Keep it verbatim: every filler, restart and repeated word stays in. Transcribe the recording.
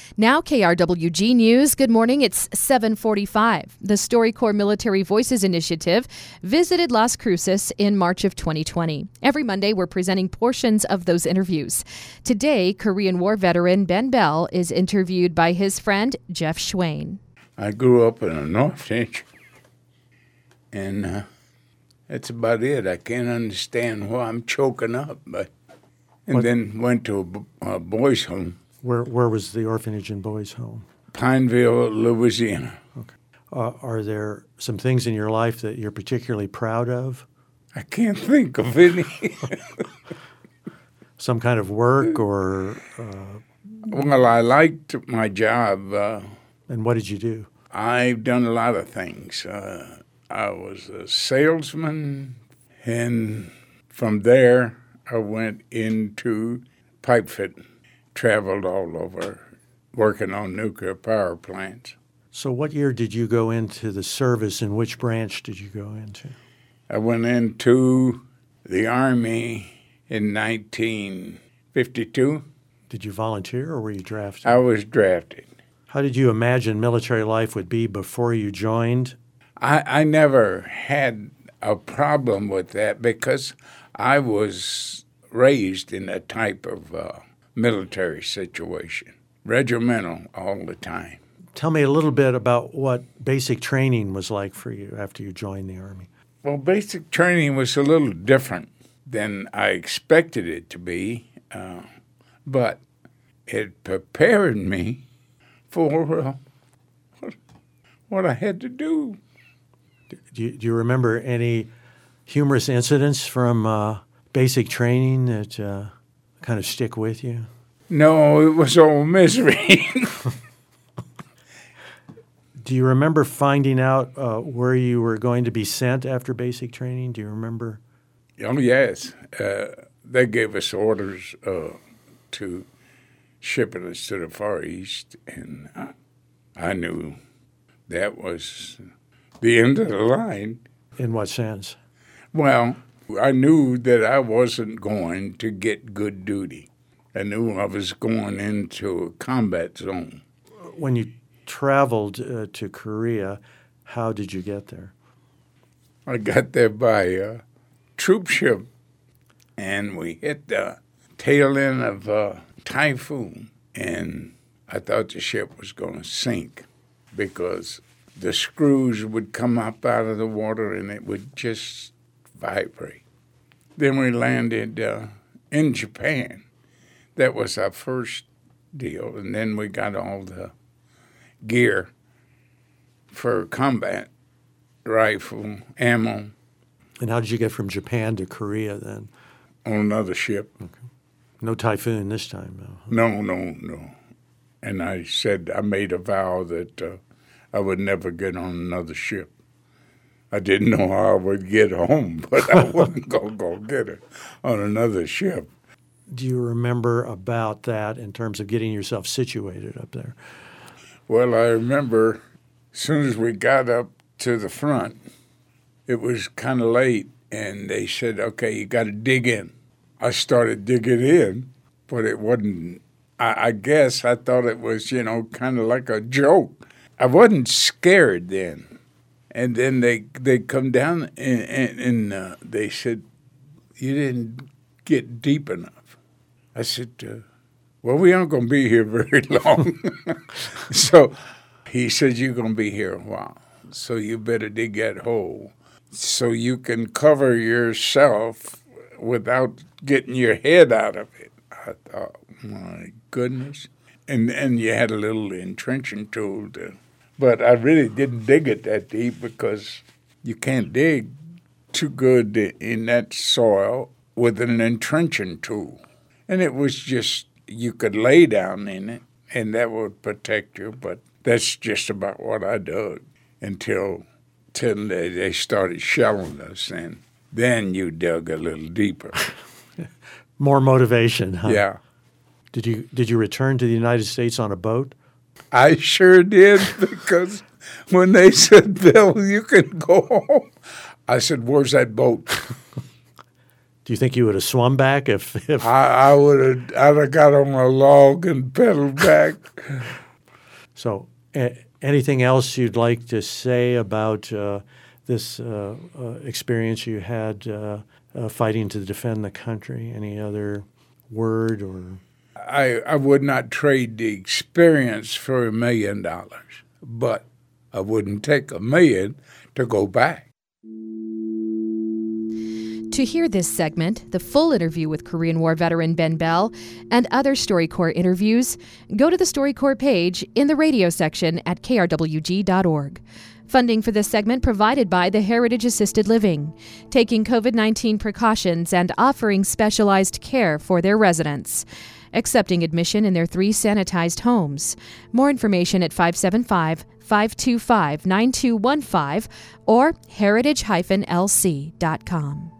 Now K R W G News. Good morning. It's seven forty-five. The StoryCorps Military Voices Initiative visited Las Cruces in March of twenty twenty. Every Monday, we're presenting portions of those interviews. Today, Korean War veteran Ben Bell is interviewed by his friend Jeff Schwain. I grew up in an orphanage, and uh, that's about it. I can't understand why I'm choking up, but and What? then went to a, a boys' home. Where where was the orphanage and boys' home? Pineville, Louisiana. Okay. Uh, are there some things in your life that you're particularly proud of? I can't think of any. Some kind of work or... Uh, Well, I liked my job. Uh, and what did you do? I've done a lot of things. Uh, I was a salesman, and from there I went into pipe fitting. Traveled all over, working on nuclear power plants. So what year did you go into the service, and which branch did you go into? I went into the Army in nineteen fifty-two. Did you volunteer or were you drafted? I was drafted. How did you imagine military life would be before you joined? I, I never had a problem with that because I was raised in a type of uh, military situation, regimental all the time. Tell me a little bit about what basic training was like for you after you joined the Army. Well, basic training was a little different than I expected it to be, uh, but it prepared me for uh, what, what I had to do. Do you, do you remember any humorous incidents from uh, basic training that uh, kind of stick with you? No, it was all misery. Do you remember finding out uh, where you were going to be sent after basic training? Do you remember? Oh, yes. Uh, they gave us orders uh, to ship us to the Far East, and uh, I knew that was the end of the line. In what sense? Well, I knew that I wasn't going to get good duty. I knew I was going into a combat zone. When you traveled uh, to Korea, how did you get there? I got there by a troop ship, and we hit the tail end of a typhoon, and I thought the ship was going to sink because the screws would come up out of the water and it would just vibrate. Then we landed uh, in Japan. That was our first deal, and then we got all the gear for combat, rifle, ammo. And how did you get from Japan to Korea then? On another ship. Okay. No typhoon this time, though. No, no, no. And I said, I made a vow that uh, I would never get on another ship. I didn't know how I would get home, but I wasn't going to go get it on another ship. Do you remember about that in terms of getting yourself situated up there? Well, I remember as soon as we got up to the front, it was kind of late, and they said, okay, you got to dig in. I started digging in, but it wasn't, I, I guess I thought it was, you know, kind of like a joke. I wasn't scared then. And then they they come down, and, and, and uh, they said, you didn't get deep enough. I said, uh, well, we aren't going to be here very long. So he said, you're going to be here a while, so you better dig that hole so you can cover yourself without getting your head out of it. I thought, my goodness. And and you had a little entrenching tool to, but I really didn't dig it that deep because you can't dig too good in that soil with an entrenching tool. And it was just, you could lay down in it, and that would protect you, but that's just about what I dug until, until they, they started shelling us, and then you dug a little deeper. More motivation, huh? Yeah. Did you did you return to the United States on a boat? I sure did, because when they said, Bill, you can go home, I said, where's that boat? Do you think you would have swum back if? if I, I would have. I'd have got on a log and pedaled back. So, a- anything else you'd like to say about uh, this uh, uh, experience you had uh, uh, fighting to defend the country? Any other word or? I I would not trade the experience for a million dollars, but I wouldn't take a million to go back. To hear this segment, the full interview with Korean War veteran Ben Bell, and other StoryCorps interviews, go to the StoryCorps page in the radio section at K R W G dot org. Funding for this segment provided by the Heritage Assisted Living, taking COVID nineteen precautions and offering specialized care for their residents, accepting admission in their three sanitized homes. More information at five seven five, five two five, nine two one five or heritage dash l c dot com.